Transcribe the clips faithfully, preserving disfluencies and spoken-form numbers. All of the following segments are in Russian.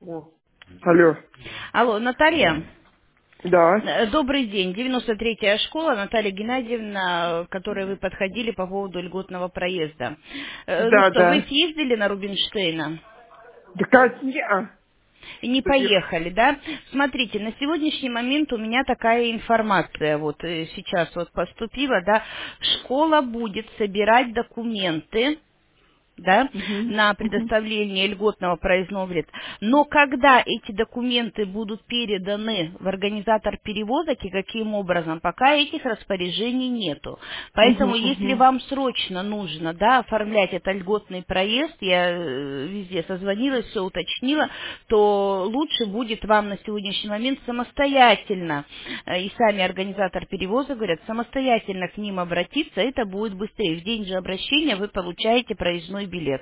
О. Алло. Алло, Наталья. Да. Э, Добрый день. девяносто третья школа, Наталья Геннадьевна, к которой вы подходили по поводу льготного проезда. Э, Ну Да, что, вы да. съездили на Рубинштейна? Да как не, а? И не Доехал. поехали, да? Смотрите, на сегодняшний момент у меня такая информация, вот э, сейчас вот поступила, да, школа будет собирать документы, да, Угу. на Угу. предоставление льготного проездного билета. Но когда эти документы будут переданы в организатор перевозок и каким образом, пока этих распоряжений нету. Угу. Поэтому, если Угу. вам срочно нужно, да, оформлять этот льготный проезд, я э, везде созвонилась, все уточнила, то лучше будет вам на сегодняшний момент самостоятельно, э, и сами организатор перевоза говорят, самостоятельно к ним обратиться, это будет быстрее. В день же обращения вы получаете проездной билет.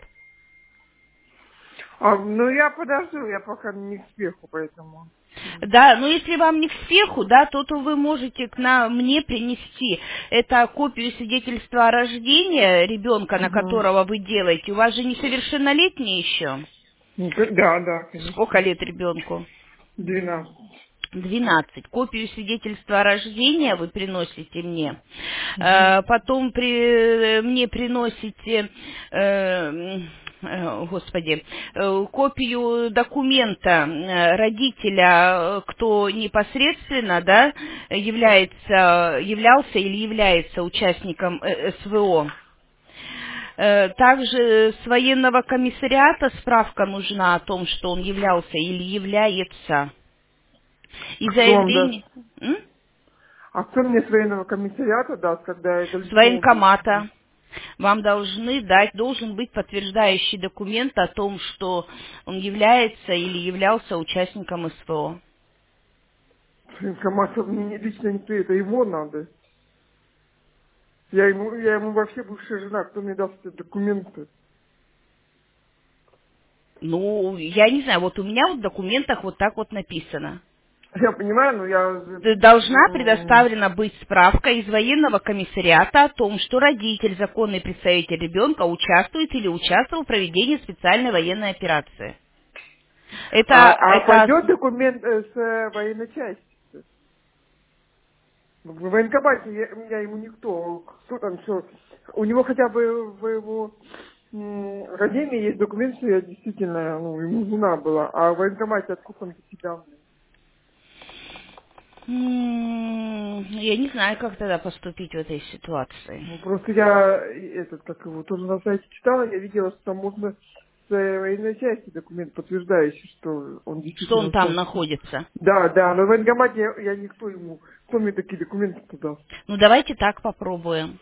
А, ну я подожду, я пока не к спеху, поэтому. Да, но если вам не к спеху, да, то, то вы можете к нам, мне принести это копию свидетельства о рождении ребенка, на Угу. которого вы делаете. У вас же несовершеннолетний еще. Да, да, Сколько конечно. лет ребенку? Двенадцать. Двенадцать. Копию свидетельства о рождении вы приносите мне. Угу. Э, Потом при- мне приносите, э, э, господи, э, копию документа э, родителя, э, кто непосредственно, да, является, являлся или является участником э, СВО. Э, Также с военного комиссариата справка нужна о том, что он являлся или является. И А кто вам даст? заявление. М? А кто мне с военного комиссариата даст, когда это С лицо уже военкомата. сидит? Вам должны дать, должен быть подтверждающий документ о том, что он является или являлся участником СВО. Военкомат мне не- лично никто, это его надо. Я ему, я ему вообще бывшая жена, кто мне даст эти документы? Ну, я не знаю, вот у меня вот в документах вот так вот написано. Я понимаю, но я... Д- Должна м, предоставлена быть справка из военного комиссариата о том, что родитель, законный представитель ребенка, участвует или участвовал в проведении специальной военной операции. А, Это, а это пойдет документ э, с э, военной части? В военкомате я, я ему никто. Кто там что? У него хотя бы в его м, академии есть документ, что я действительно, ну, ему жена была. А в военкомате откуда он такие данные? М, Я не знаю, как тогда поступить в этой ситуации. Ну, просто я э, этот, как его, тоже на сайте читала, я видела, что там можно с э, военной части документ, подтверждающий, что он Что действительно он там участвует. находится? Да, да, но в военкомате я, я никто ему, кто мне такие документы туда? Ну, давайте так попробуем.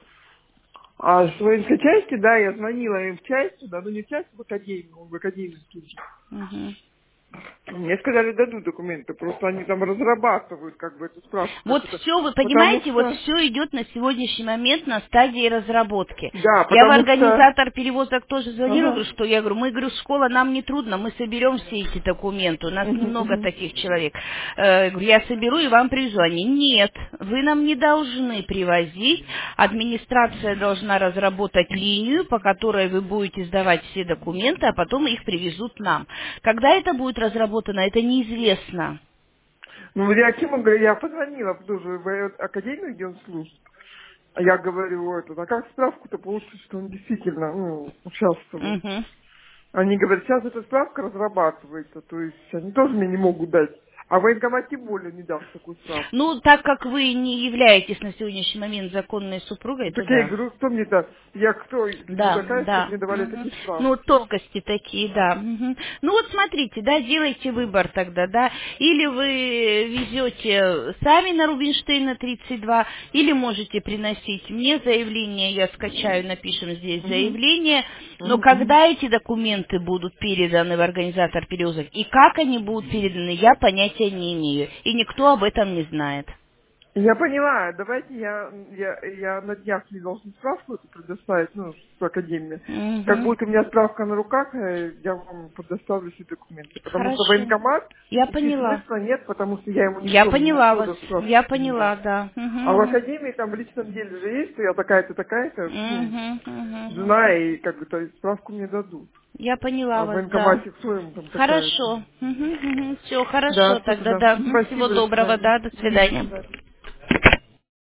А с воинской части, да, я звонила им в часть, да, ну не в часть, в академию, в академию служит. Мгм. Мне сказали, дадут документы, просто они там разрабатывают как бы эту справку, как Вот это. все, вы Потому понимаете, вот что, все идет на сегодняшний момент на стадии разработки. да, Я в потому что, организатор перевозок тоже звонила, говорю, ага, что я говорю, мы, говорю, школа, нам не трудно, мы соберем все эти документы, у нас мгм, немного мгм. таких человек. Э, говорю, я соберу и вам привезу. Они, нет, вы нам не должны привозить, администрация должна разработать линию, по которой вы будете сдавать все документы, а потом их привезут нам. Когда это будет разработано, это неизвестно. Ну, вот я Киму говорю, я позвонила тоже в э, академию, где он служит. А я говорю, вот, а как справку-то получить, что он действительно, ну, участвовал? Мгм. Они говорят, сейчас эта справка разрабатывается, то есть они тоже мне не могут дать. А военкомат тем более не даст такую справку. Ну, так как вы не являетесь на сегодняшний момент законной супругой, Ну, то так я и да. говорю, кто мне даст? Я кто, кто Да, такая, чтобы да. мне давали Мгм. такие Ну, справки? тонкости такие, да. Мгм. Ну, вот смотрите, да, делайте выбор тогда, да. Или вы везете сами на Рубинштейна тридцать два, или можете приносить мне заявление, я скачаю, напишем здесь Мгм. заявление. Но Мгм, мгм. когда эти документы будут переданы в организатор перевозок и как они будут переданы, я понятия не имею. И никто об этом не знает. Я поняла, давайте я, я, я на днях мне должен справку эту предоставить, ну, в академии. Как Мгм. будет у меня справка на руках, э, я вам предоставлю все документы. Потому что Хорошо. военкомат, Я идти поняла. смысла нет, потому что я ему Я никто, мне поняла никто вас. даст справку Я не даст. поняла, да. А в Мгм, академии там в личном деле же есть, что я такая-то, такая-то, ну, мгм, мгм, мгм, жена, и как бы то есть справку мне дадут. Я поняла А в вас, да. военкомате кто ему там такая? Хорошо. Угу, угу. Все, Да, хорошо спасибо, тогда, да. да. Мгм. Всего Спасибо, до доброго, свидания. да, до свидания.